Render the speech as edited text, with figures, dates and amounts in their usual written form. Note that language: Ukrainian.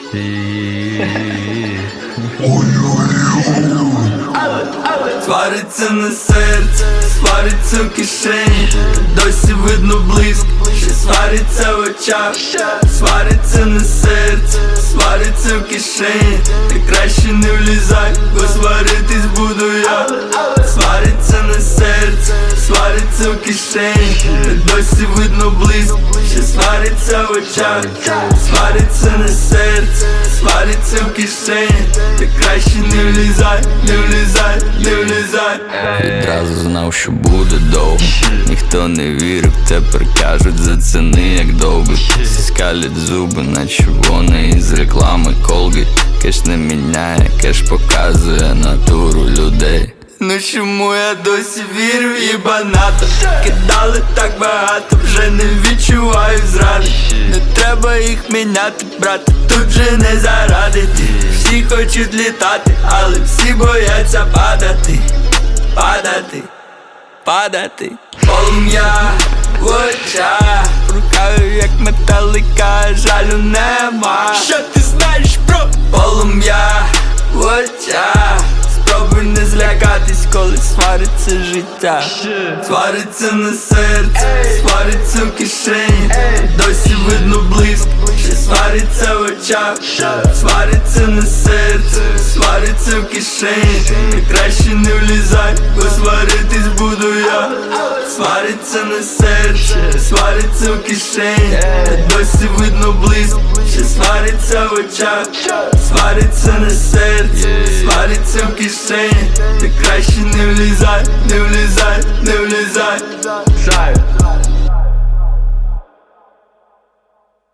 Свариться на серце, свариться в кишені, досі видно блиск, що свариться в очах. Свариться на серце, свариться в кишені, ти краще не влізай, бо сваритись буду я. Свариться на серце, свариться в кишені, досі видно блиск, що свариться в очах. Свариться на серце, свариться в кишені, ти краще не влізай, не влізай, не влізай. Відразу знав, що буде довго. Ніхто не вірив, тепер кажуть, зацени як довго. Всі скалять зуби, наче вони із реклами Colgate. Кеш не міняє, кеш показує натуру людей. Ну чому я досі вірю в їбанато? Кидали так багато, вже не відчуваю зради. Не треба їх міняти, брат, тут же не зарадити. Всі хочуть літати, але всі бояться падати. Падати, падати. Полум'я в очах, в руках як металика, жалю нема. Що ти знаєш про полум'я в очах? Спробуй не злякатись, коли свариться життя. Свариться на серце, свариться в кишені, досі видно блиск, що свариться в очах. Свариться на серце, свариться в кишені, ти краще не влізай, бо сваритись буду я. Свариться на серце, свариться в кишені, досі видно блиск, що свариться в очах. Свариться на серце, свариться в кишені, ти краще не влізай, не влізай, не влізай.